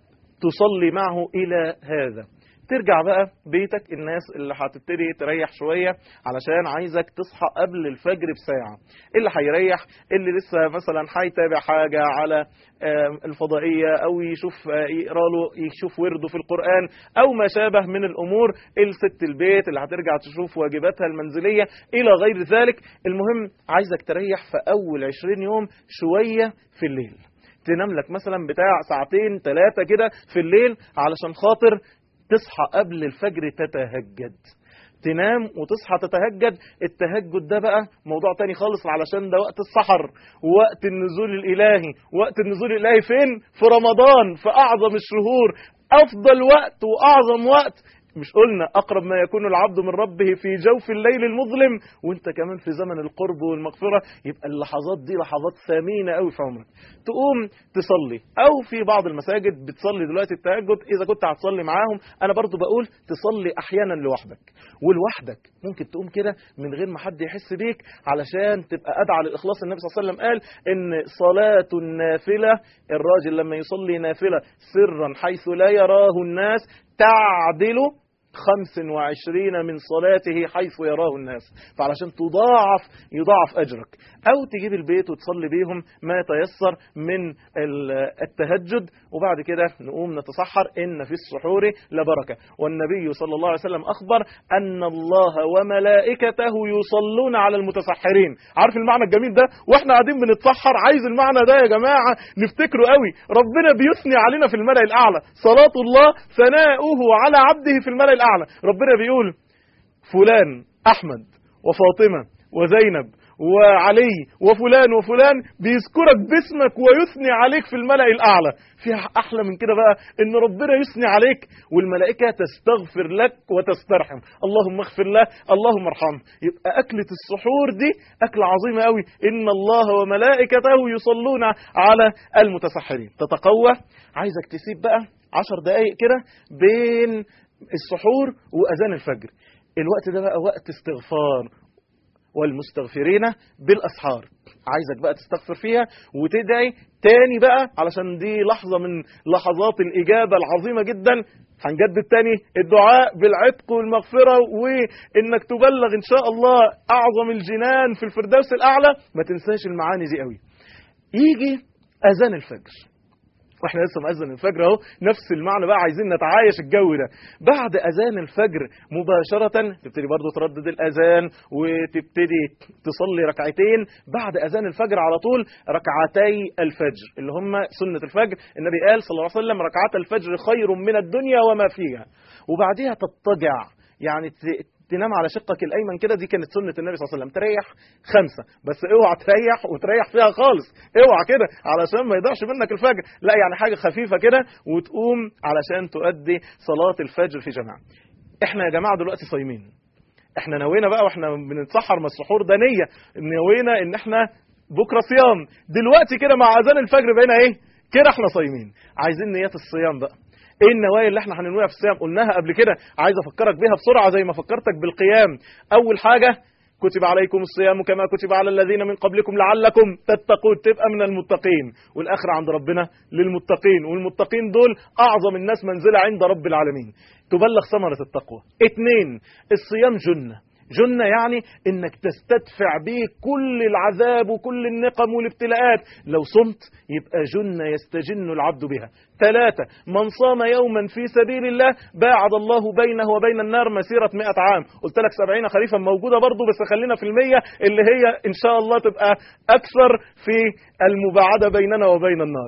Speaker 1: تصلي معه إلى هذا. ترجع بقى بيتك، الناس اللي هتبتدي تريح شوية علشان عايزك تصحى قبل الفجر بساعة. اللي هيريح، اللي لسه مثلا هيتابع حاجة على الفضائية، أو يشوف يقرأ له يشوف ورده في القرآن أو ما شابه من الأمور، الست البيت اللي هترجع تشوف واجباتها المنزلية إلى غير ذلك. المهم عايزك تريح في أول 20 يوم شوية في الليل، تنام لك مثلا بتاع 2-3 كده في الليل علشان خاطر تصحى قبل الفجر تتهجد. تنام وتصحى تتهجد. التهجد ده بقى موضوع تاني خالص، علشان ده وقت السحر، وقت النزول الإلهي. وقت النزول الإلهي فين؟ في رمضان، في أعظم الشهور. أفضل وقت وأعظم وقت مش قلنا أقرب ما يكون العبد من ربه في جوف الليل المظلم، وانت كمان في زمن القرب والمغفرة، يبقى اللحظات دي لحظات ثمينة قوي في عمرك. تقوم تصلي، أو في بعض المساجد بتصلي دلوقتي التهجد، إذا كنت هتصلي معاهم أنا برضو بقول تصلي أحيانا لوحدك، ولوحدك ممكن تقوم كده من غير ما حد يحس بيك، علشان تبقى أدعى للإخلاص. النبي صلى الله عليه وسلم قال إن صلاة النافلة، الراجل لما يصلي نافلة سرا حيث لا يراه الناس تعدل 25 من صلاته حيث يراه الناس، فعلشان يضاعف أجرك. أو تجيب البيت وتصلي بيهم ما يتيسر من التهجد، وبعد كده نقوم نتسحر. إن في السحور لبركة، والنبي صلى الله عليه وسلم أخبر أن الله وملائكته يصلون على المتسحرين. عارف المعنى الجميل ده؟ وإحنا قاعدين بنتسحر، عايز المعنى ده يا جماعة نفتكره قوي. ربنا بيثني علينا في الملأ الأعلى، صلاة الله ثناؤه على عبده في الملأ الأعلى. ربنا بيقول فلان أحمد وفاطمة وزينب وعلي وفلان وفلان بيذكرك باسمك ويثني عليك في الملأ الأعلى. فيها أحلى من كده بقى إن ربنا يثني عليك والملائكة تستغفر لك وتسترحم، اللهم اغفر له اللهم ارحمه. يبقى أكلة السحور دي أكلة عظيمة قوي. إن الله وملائكته يصلون على المتسحرين. تتقوى، عايزك تسيب بقى 10 دقايق كده بين السحور وأذان الفجر. الوقت ده بقى وقت استغفار، والمستغفرين بالأسحار. عايزك بقى تستغفر فيها وتدعي تاني بقى، علشان دي لحظة من لحظات الإجابة العظيمة جدا. هنجدد تاني الدعاء بالعتق والمغفرة، وإنك تبلغ إن شاء الله أعظم الجنان في الفردوس الأعلى. ما تنساش المعاني دي قوي. يجي أذان الفجر، واحنا لسه مأذن الفجر اهو، نفس المعنى بقى، عايزين نتعايش الجو ده. بعد أذان الفجر مباشرة تبتدي برضو تردد الأذان، وتبتدي تصلي ركعتين. بعد أذان الفجر على طول ركعتي الفجر اللي هم سنة الفجر. النبي قال صلى الله عليه وسلم ركعات الفجر خير من الدنيا وما فيها. وبعديها تضطجع، يعني تنام على شقك الأيمن كده. دي كانت سنة النبي صلى الله عليه وسلم. تريح 5 بس، اوعى تريح وتريح فيها خالص، اوعى كده علشان ما يضيعش منك الفجر. لا، يعني حاجة خفيفة كده وتقوم علشان تؤدي صلاة الفجر في جماعة. احنا يا جماعة دلوقتي صايمين، احنا نوينا بقى واحنا بنتسحر من السحور ده نية، نوينا ان احنا بكرة صيام. دلوقتي كده مع أذان الفجر بقينا ايه كده، احنا صايمين. عايزين نيات الصيام بقى. ايه النوايا اللي احنا هننويها في الصيام؟ قلناها قبل كده، عايز افكرك بيها بسرعه زي ما فكرتك بالقيام. اول حاجه كتب عليكم الصيام كما كتب على الذين من قبلكم لعلكم تتقون، تبقى من المتقين. والاخر عند ربنا للمتقين، والمتقين دول اعظم الناس منزله عند رب العالمين. تبلغ ثمره التقوى. 2، الصيام جنة، يعني انك تستدفع به كل العذاب وكل النقم والابتلاءات. لو صمت يبقى جنة يستجن العبد بها. 3، من صام يوما في سبيل الله باعد الله بينه وبين النار مسيرة 100 عام. قلت لك 70 خريفا موجودة برضو، بس خلينا في 100 اللي هي ان شاء الله تبقى اكثر في المباعدة بيننا وبين النار.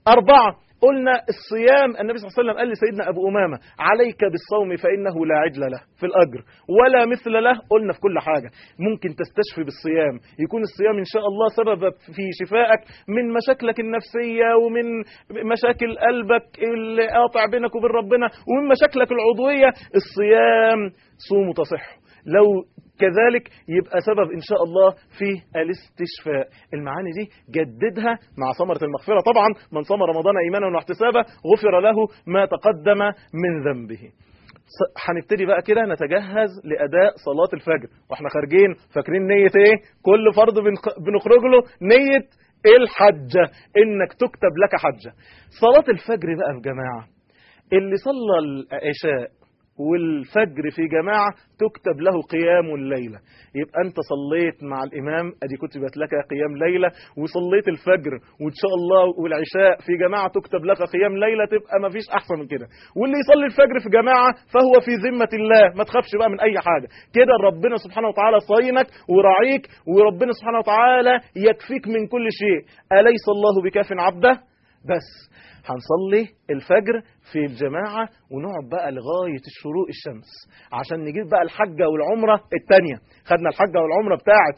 Speaker 1: 4، قلنا الصيام. النبي صلى الله عليه وسلم قال لسيدنا أبو أمامة عليك بالصوم فإنه لا عدل له في الأجر ولا مثل له. قلنا في كل حاجة ممكن تستشفي بالصيام، يكون الصيام إن شاء الله سبب في شفائك من مشاكلك النفسية، ومن مشاكل قلبك اللي قاطع بينك وبين ربنا، ومن مشاكلك العضوية. الصيام صوموا تصحوا، لو كذلك يبقى سبب إن شاء الله في الاستشفاء. المعاني دي جددها مع ثمرة المغفرة. طبعا من صام رمضان إيمانا واحتسابا غفر له ما تقدم من ذنبه. هنبتدي بقى كده نتجهز لأداء صلاة الفجر، واحنا خارجين فاكرين نية ايه؟ كل فرض بنخرج له نية الحجة، انك تكتب لك حجة. صلاة الفجر بقى يا جماعة، اللي صلى العشاء والفجر في جماعة تكتب له قيام الليلة. يبقى أنت صليت مع الإمام، أدي كتبت لك قيام ليلة، وصليت الفجر وإن شاء الله والعشاء في جماعة تكتب لك قيام ليلة. تبقى ما فيش أحسن من كده. واللي يصلي الفجر في جماعة فهو في ذمة الله، ما تخافش بقى من أي حاجة كده. ربنا سبحانه وتعالى صينك وراعيك، وربنا سبحانه وتعالى يكفيك من كل شيء. أليس الله بكاف عبده؟ بس هنصلي الفجر في الجماعة ونقعد بقى لغاية الشروق الشمس، عشان نجيب بقى الحجة والعمرة التانية. خدنا الحجة والعمرة بتاعت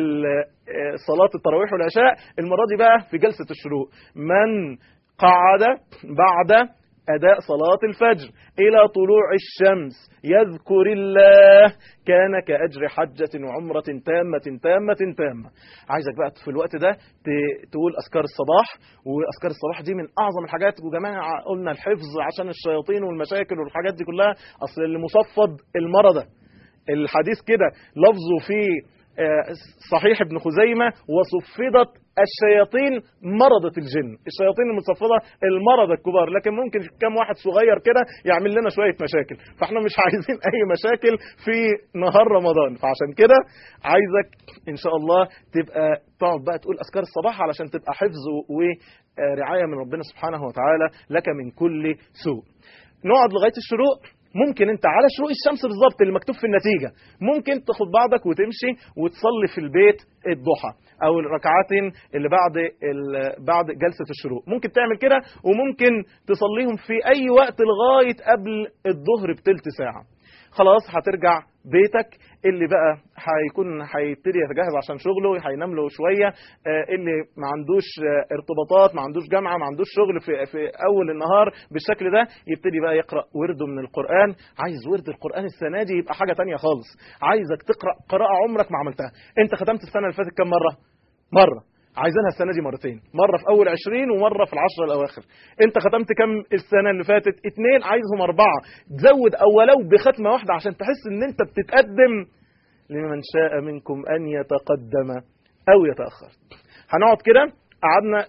Speaker 1: صلاة التراويح والعشاء، المرة دي بقى في جلسة الشروق. من قعد بعد أداء صلاة الفجر إلى طلوع الشمس يذكر الله كان كأجر حجة وعمرة تامة تامة تامة. عايزك بقى في الوقت ده تقول أذكار الصباح، وأذكار الصباح دي من أعظم الحاجات. وجماعة قلنا الحفظ عشان الشياطين والمشاكل والحاجات دي كلها، أصل اللي مصفد المرضى الحديث كده لفظه في صحيح ابن خزيمة: وصفدت الشياطين مرضة الجن. الشياطين المصفدة المرضى الكبار، لكن ممكن كم واحد صغير كده يعمل لنا شوية مشاكل، فاحنا مش عايزين اي مشاكل في نهار رمضان. فعشان كده عايزك ان شاء الله تبقى تقعد بقى تقول اذكار الصباح علشان تبقى حفظ ورعاية من ربنا سبحانه وتعالى لك من كل سوء. نقعد لغاية الشروق. ممكن انت على شروق الشمس بالظبط اللي مكتوب في النتيجة ممكن تاخد بعضك وتمشي وتصلي في البيت الضحى او الركعتين اللي بعد جلسة الشروق. ممكن تعمل كده، وممكن تصليهم في اي وقت لغاية قبل الظهر بتلت ساعة. خلاص هترجع بيتك، اللي بقى هيبتدي يتجهز عشان شغله هينام له شويه، اللي ما عندوش ارتباطات، ما عندوش جامعه، ما عندوش شغل في اول النهار بالشكل ده، يبتدي بقى يقرا ورده من القران. عايز ورد القران السنه دي يبقى حاجه تانية خالص. عايزك تقرا قراءه عمرك ما عملتها. انت ختمت السنه اللي فاتت كم مره؟ عايزينها السنة دي مرتين، مرة في أول 20 ومرة في 10 الأواخر. أنت ختمت كم السنة اللي فاتت؟ 2، عايزهم 4. تزود أولو بختمة واحدة عشان تحس إن أنت بتتقدم. لمن شاء منكم أن يتقدم أو يتأخر. هنقعد كده، قعدنا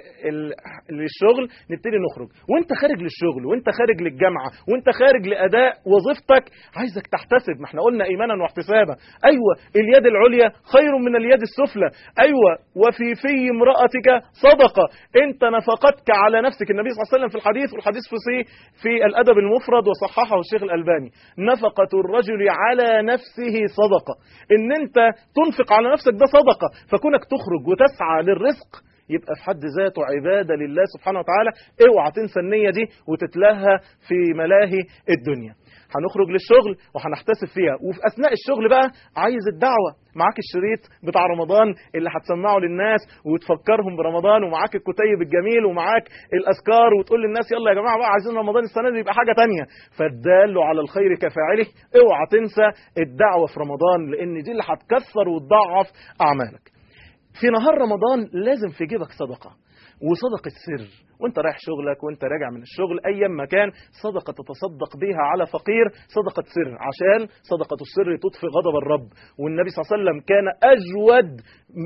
Speaker 1: للشغل، نبتدي نخرج. وانت خارج للشغل، وانت خارج للجامعة، وانت خارج لأداء وظيفتك، عايزك تحتسب. ما احنا قلنا إيمانا واحتسابا. أيوة، اليد العليا خير من اليد السفلى. أيوة، وفي امرأتك صدقة. انت نفقتك على نفسك. النبي صلى الله عليه وسلم في الحديث، والحديث في الأدب المفرد وصححه الشيخ الألباني: نفقة الرجل على نفسه صدقة. ان انت تنفق على نفسك ده صدقة. فكونك تخرج وتسعى للرزق يبقى في حد ذاته عبادة لله سبحانه وتعالى. اوعى تنسى النية دي وتتلهى في ملاهي الدنيا. هنخرج للشغل وهنحتسب فيها، وفي أثناء الشغل بقى عايز الدعوة. معاك الشريط بتاع رمضان اللي هتسمعه للناس وتفكرهم برمضان، ومعاك الكتيب الجميل، ومعاك الأذكار، وتقول للناس يلا يا جماعة بقى عايزين رمضان السنة دي يبقى حاجة تانية. فالدال على الخير كفاعله. اوعى تنسى الدعوة في رمضان، لأن دي اللي هتكثر وتضعف أعمالك. في نهار رمضان لازم في جيبك صدقة، وصدقة سر. وانت رايح شغلك، وانت راجع من الشغل، ايام ما كان، صدقة تتصدق بها على فقير، صدقة سر، عشان صدقة السر تطفي غضب الرب. والنبي صلى الله عليه وسلم كان أجود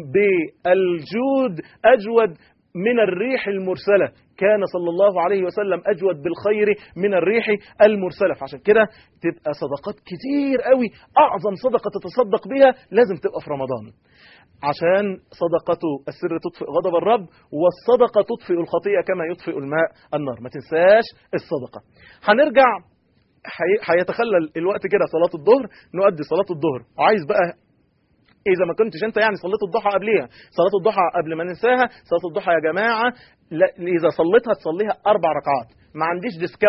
Speaker 1: بالجود، أجود من الريح المرسلة. كان صلى الله عليه وسلم أجود بالخير من الريح المرسلة. فعشان كده تبقى صدقات كتير قوي. أعظم صدقة تتصدق بها لازم تبقى في رمضان، عشان صدقته السر تطفئ غضب الرب، والصدقة تطفئ الخطيئة كما يطفئ الماء النار. ما تنساش الصدقة. هنرجع، هيتخلل الوقت كده صلاة الظهر، نؤدي صلاة الظهر. وعايز بقى إذا ما كنتش أنت يعني صليت الضحى قبليها، صلاة الضحى قبل ما ننساها، صلاة الضحى يا جماعة إذا صليتها تصليها 4 ركعات. ما عنديش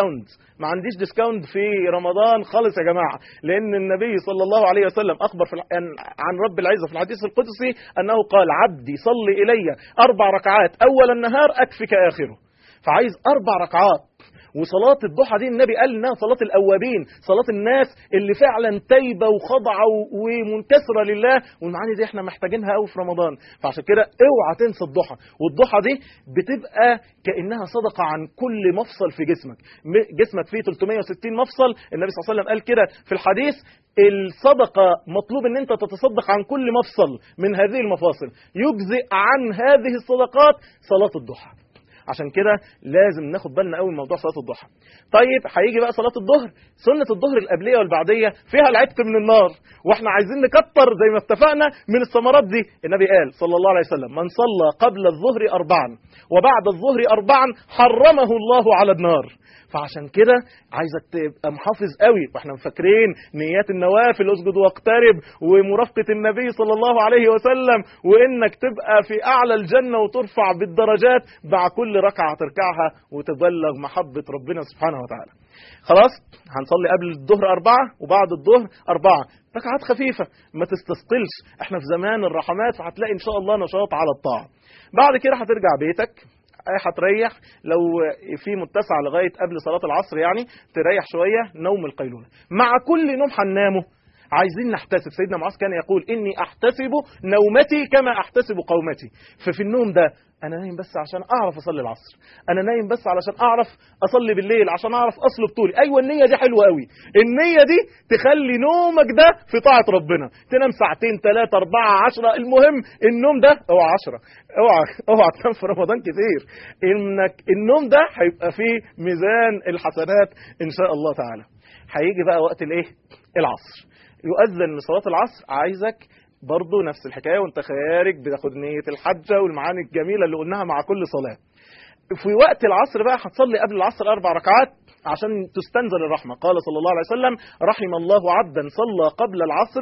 Speaker 1: ديسكاونت في رمضان خالص يا جماعة، لأن النبي صلى الله عليه وسلم أخبر عن رب العزة في الحديث القدسي أنه قال: عبدي صلي إلي 4 ركعات أول النهار أكفك آخره. فعايز 4 ركعات. وصلاة الضحى دي النبي قال إنها صلاة الأوابين، صلاة الناس اللي فعلا تايبة وخضعة ومنكسرة لله. والمعاني دي احنا محتاجينها قوي في رمضان. فعشان كده اوعى تنسى الضحى. والضحى دي بتبقى كأنها صدقة عن كل مفصل في جسمك فيه 360 مفصل. النبي صلى الله عليه وسلم قال كده في الحديث: الصدقة مطلوب ان انت تتصدق عن كل مفصل من هذه المفاصل. يجزئ عن هذه الصدقات صلاة الضحى. عشان كده لازم ناخد بالنا قوي من موضوع صلاة الضحى. طيب هيجي بقى صلاة الظهر. سنة الظهر القبلية والبعدية فيها العتق من النار، واحنا عايزين نكتر زي ما اتفقنا من الثمرات دي. النبي قال صلى الله عليه وسلم: من صلى قبل الظهر 4 وبعد الظهر 4 حرمه الله على النار. فعشان كده عايزك تبقى محافظ قوي. واحنا مفكرين نيات النوافل، اسجد واقترب، ومرافقة النبي صلى الله عليه وسلم، وانك تبقى في اعلى الجنة وترفع بالدرجات مع كل ركعة تركعها وتبلغ محبة ربنا سبحانه وتعالى. خلاص، هنصلي قبل الظهر 4 وبعد الظهر 4 ركعات خفيفة، ما تستثقلش. احنا في زمان الرحمات، فهتلاقي ان شاء الله نشاط على الطاعة. بعد كده هترجع بيتك، هتريح لو في متسع لغاية قبل صلاة العصر، يعني تريح شوية نوم القيلولة. مع كل نوم هننامه عايزين نحتسب. سيدنا معاذ كان يقول إني أحتسب نومتي كما أحتسب قومتي. ففي النوم ده أنا نايم بس عشان أعرف أصلي العصر، أنا نايم بس علشان أعرف أصلي بالليل، عشان أعرف أصلب طولي. أيوة النية دي حلوة قوي، النية دي تخلي نومك ده في طاعة ربنا. تنام ساعتين 3 4 10، المهم النوم ده اوعى 10، اوعى تنام في رمضان كتير، إنك النوم ده هيبقى فيه ميزان الحسنات إن شاء الله تعالى. هيجي بقى وقت الإيه؟ العصر، يؤذن لصلاة العصر. عايزك برضو نفس الحكاية وانت خارج بتاخد نية الحجة والمعاني الجميلة اللي قلناها مع كل صلاة. في وقت العصر بقى هتصلي قبل العصر 4 ركعات عشان تستنزل الرحمة. قال صلى الله عليه وسلم رحم الله عبدا صلى قبل العصر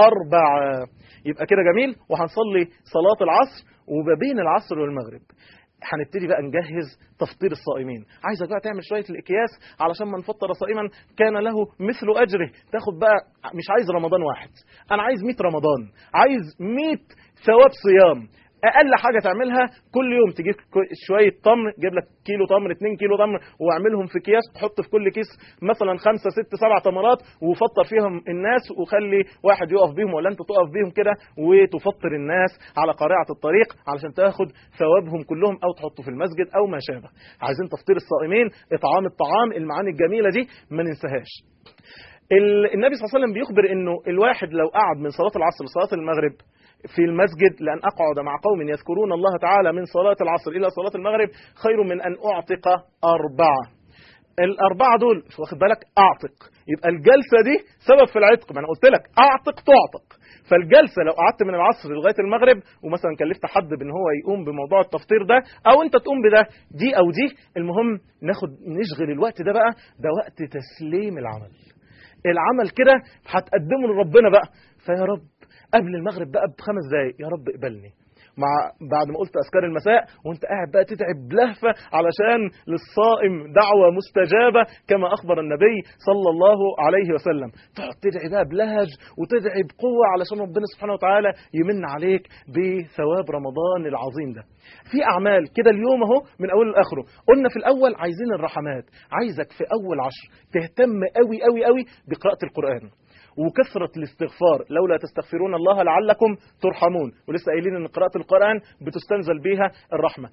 Speaker 1: 4. يبقى كده جميل. وهنصلي صلاة العصر وبين العصر والمغرب هنبتدي بقى نجهز تفطير الصائمين. عايزك بقى تعمل شوية الأكياس علشان من فطر صائما كان له مثل أجره. تاخد بقى، مش عايز رمضان واحد، أنا عايز 100 رمضان، عايز 100 ثواب صيام. أقل حاجة تعملها كل يوم تجيب شوية تمر، جيب لك كيلو تمر 2 كيلو تمر واعملهم في أكياس، تحط في كل كيس مثلا 5 6 7 تمرات وفطر فيهم الناس، وخلي واحد يقف بيهم ولا أنت تقف بيهم كده وتفطر الناس على قارعة الطريق علشان تاخد ثوابهم كلهم، أو تحطه في المسجد أو ما شابه. عايزين تفطير الصائمين، إطعام الطعام، المعاني الجميلة دي ما ننساهاش. النبي صلى الله عليه وسلم بيخبر إنه الواحد لو قعد من صلاة العصر لصلاة المغرب في المسجد، لأن أقعد مع قوم يذكرون الله تعالى من صلاة العصر إلى صلاة المغرب خير من أن أعتق 4. ال4 دول واخد بالك، أعتق، يبقى الجلسة دي سبب في العتق. ما أنا قلت لك أعتق تعتق. فالجلسة لو قعدت من العصر لغاية المغرب ومثلا كلفت حد بأن هو يقوم بموضوع التفطير ده أو أنت تقوم بده، دي أو دي، المهم نشغل الوقت ده بقى، ده وقت تسليم العمل كده هتقدمه لربنا بقى. فيا رب قبل المغرب بقى ب5 دقايق يا رب اقبلني، بعد ما قلت أذكار المساء وانت قاعد بقى تتعب لهفة علشان للصائم دعوة مستجابة كما أخبر النبي صلى الله عليه وسلم. تقعد تدعي بقى بلهج وتدعي بقوة علشان ربنا سبحانه وتعالى يمن عليك بثواب رمضان العظيم ده. في أعمال كده اليوم اهو من أول لآخره. قلنا في الأول عايزين الرحمات، عايزك في أول 10 تهتم قوي قوي قوي بقراءة القرآن وكثرة الاستغفار، لولا تستغفرون الله لعلكم ترحمون. ولسه قايلين ان قراءة القرآن بتستنزل بيها الرحمة.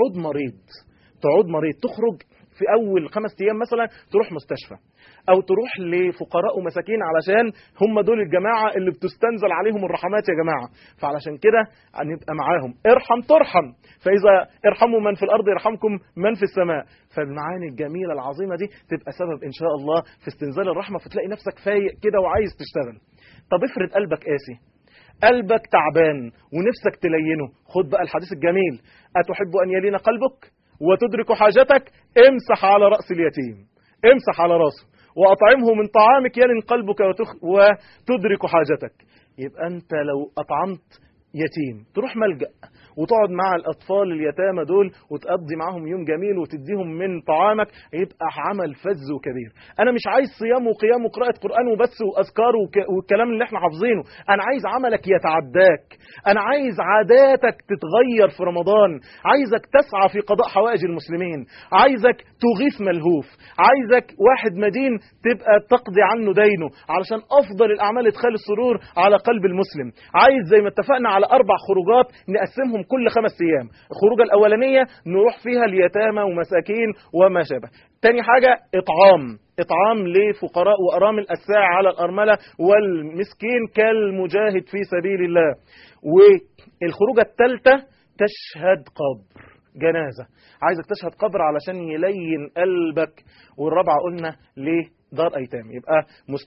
Speaker 1: تعود مريض تخرج في أول 5 أيام مثلا تروح مستشفى أو تروح لفقراء ومساكين علشان هم دول الجماعة اللي بتستنزل عليهم الرحمات يا جماعة. فعلشان كده نبقى معاهم. ارحم ترحم، فإذا ارحموا من في الأرض يرحمكم من في السماء. فالمعاني الجميلة العظيمة دي تبقى سبب إن شاء الله في استنزال الرحمة، فتلاقي نفسك فايق كده وعايز تشتغل. طب افرض قلبك قاسي، قلبك تعبان ونفسك تلينه، خد بقى الحديث الجميل: أتحب أن يلين قلبك وتدرك حاجتك؟ امسح على رأس اليتيم، امسح على رأسه وأطعمه من طعامك يلين قلبك وتدرك حاجتك. يبقى أنت لو أطعمت يتيم تروح ملجأ وتقعد مع الأطفال اليتامى دول وتقضي معهم يوم جميل وتديهم من طعامك، يبقى عمل فذ وكبير. أنا مش عايز صيام وقيام وقراءة قرآن وبس وأذكار والكلام اللي احنا حافظينه، أنا عايز عملك يتعداك، أنا عايز عاداتك تتغير في رمضان، عايزك تسعى في قضاء حوائج المسلمين، عايزك تغيث ملهوف، عايزك واحد مدين تبقى تقضي عنه دينه علشان أفضل الأعمال إدخال السرور على قلب المسلم. عايز زي ما اتفقنا على 4 خروجات نقسمهم كل 5 أيام. الخروجة الأولانية نروح فيها اليتامى ومساكين وما شابه. تاني حاجة إطعام لفقراء وأرامل، الساعي على الأرملة والمسكين كالمجاهد في سبيل الله. والخروجة الثالثة تشهد قبر، جنازة، عايزك تشهد قبر علشان يلين قلبك. والرابعة قلنا ليه؟ دار أيتام. يبقى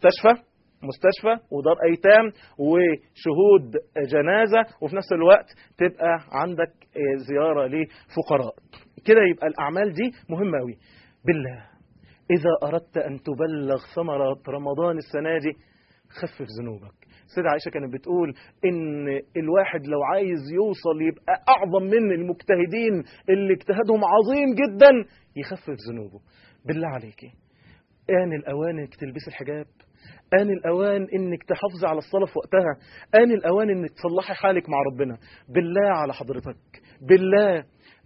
Speaker 1: مستشفى ودار أيتام وشهود جنازة، وفي نفس الوقت تبقى عندك زيارة لفقراء. كده يبقى الأعمال دي مهمة أوي. بالله إذا أردت أن تبلغ ثمرة رمضان السنة دي خفف ذنوبك. سيدة عائشة كانت بتقول إن الواحد لو عايز يوصل يبقى أعظم من المجتهدين اللي اجتهادهم عظيم جدا يخفف ذنوبه. بالله عليكي آن الأوان إنك تلبس الحجاب، آن الأوان إنك تحافظي على الصلاة في وقتها، آن الأوان إنك تصلحي حالك مع ربنا. بالله على حضرتك، بالله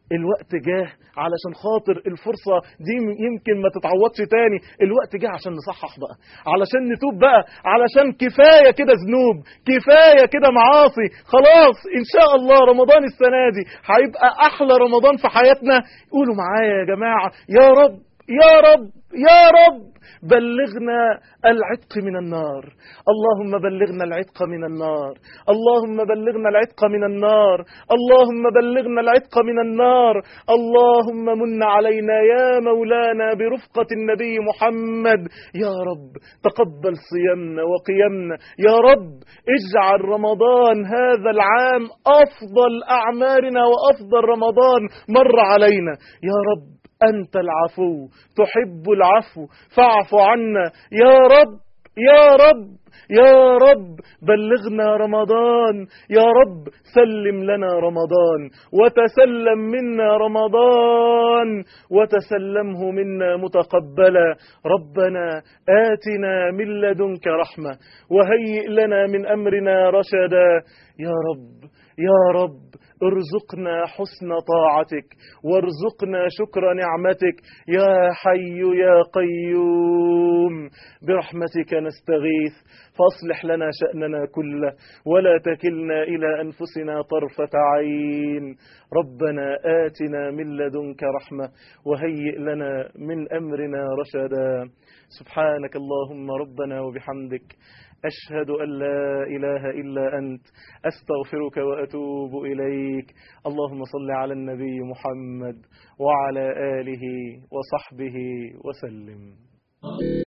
Speaker 1: الوقت جاه علشان خاطر الفرصة دي يمكن ما تتعوضش تاني. الوقت جاه عشان نصحح بقى، علشان نتوب بقى، علشان كفاية كده ذنوب، كفاية كده معاصي. خلاص إن شاء الله رمضان السنة دي هيبقى أحلى رمضان في حياتنا. قولوا معايا يا جماعة: يا رب يا رب يا رب بلغنا العتق من النار. اللهم بلغنا العتق من النار، اللهم بلغنا العتق من النار، اللهم بلغنا العتق من النار. اللهم من علينا يا مولانا برفقة النبي محمد. يا رب تقبل صيامنا وقيامنا. يا رب اجعل رمضان هذا العام أفضل أعمارنا وأفضل رمضان مر علينا. يا رب أنت العفو تحب العفو فاعف عنا. يا رب يا رب يا رب بلغنا رمضان. يا رب سلم لنا رمضان وتسلم منا رمضان وتسلمه منا متقبلا. ربنا آتنا من لدنك رحمة وهيئ لنا من أمرنا رشدا. يا رب يا رب ارزقنا حسن طاعتك وارزقنا شكر نعمتك. يا حي يا قيوم برحمتك نستغيث فاصلح لنا شأننا كله ولا تكلنا إلى أنفسنا طرفة عين. ربنا آتنا من لدنك رحمة وهيئ لنا من أمرنا رشدا. سبحانك اللهم ربنا وبحمدك أشهد أن لا إله إلا أنت أستغفرك وأتوب إليك. اللهم صل على النبي محمد وعلى آله وصحبه وسلم.